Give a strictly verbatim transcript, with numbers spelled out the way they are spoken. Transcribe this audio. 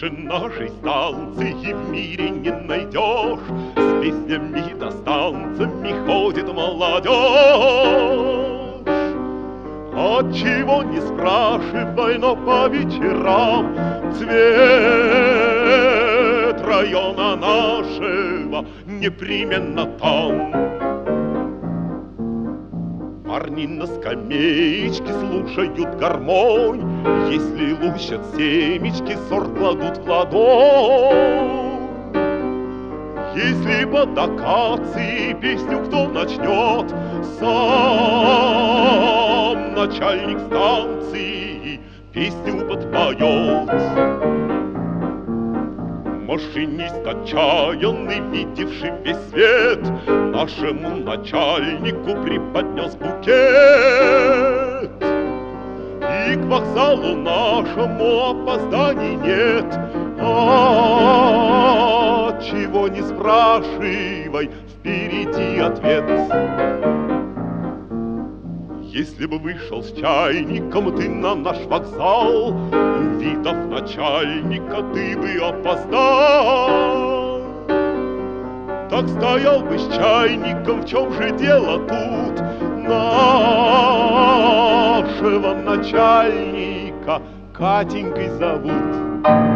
Лучше нашей станции в мире не найдешь. С песнями да с танцами ходит молодежь. Отчего не спрашивай, но по вечерам цвет района нашего непременно там. Парни на скамеечке слушают гармонь, если лущат семечки, сорт кладут в ладонь. Если под акацией песню кто начнет, сам начальник станции песню подпоет. Машинист отчаянный, видевший весь свет, нашему начальнику преподнес букет. И к вокзалу нашему опозданий нет. А чего не спрашивай, впереди ответ. Если бы вышел с чайником ты на наш вокзал, увидав начальника, ты бы опоздал. Так стоял бы с чайником, в чем же дело тут? Нашего начальника Катенькой зовут.